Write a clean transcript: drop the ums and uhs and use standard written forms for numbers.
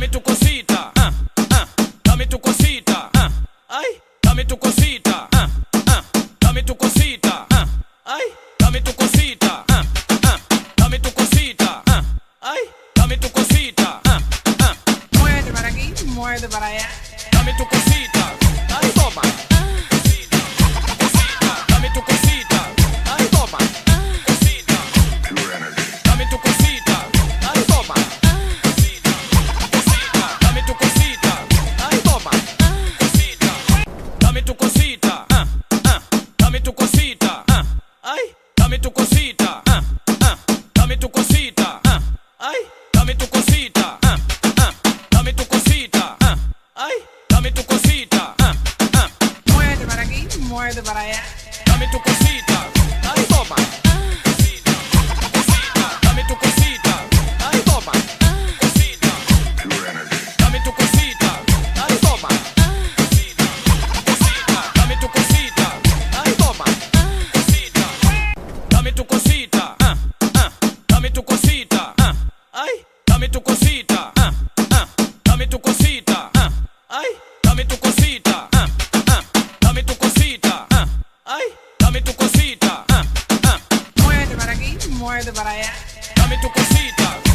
dame tu cosita, dame tu cosita, ay, dame tu cosita, dame tu cosita, ay, dame tu cosita, dame tu cosita, ay, dame tu cosita, Muerde para aquí, muerde para allá. dame tu cosita, ay, toma. Cosita, dame tu cosita, ay, toma. Cosita, dame tu cosita, ay, toma. Cosita, dame tu cosita, ay, toma. Cosita, dame tu cosita, dame tu cosita, ay, dame tu cosita, dame tu cosita, ay, dame tu cosita, dame tu cosita, ay, dame tu cosita, Muerde para aquí, muerde para allá. dame tu cosita, ay, toma. Cosita, dame tu cosita, ay, toma. Cosita, dame tu cosita, ay, toma. Cosita, dame tu cosita, ay, toma. Cosita, dame tu cosita, dame tu cosita, ay, dame tu cosita, dame tu cosita, ay, dame tu cosita, dame tu cosita, ay, dame tu cosita, Muerde para aquí, muerde para allá. dame tu cosita.